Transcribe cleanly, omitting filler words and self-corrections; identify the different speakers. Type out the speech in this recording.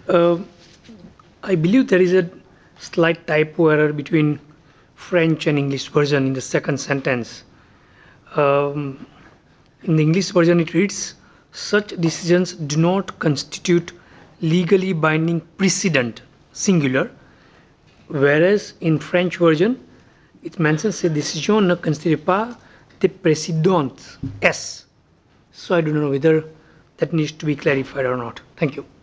Speaker 1: Uh, I believe there is a slight typo error between French and English version in the second sentence. Um, in the English version, it reads, such decisions do not constitute legally binding precedent, singular, whereas in French version, it mentions ces décisions ne constituent pas des précédents, S. So I don't know whether that needs to be clarified or not. Thank you.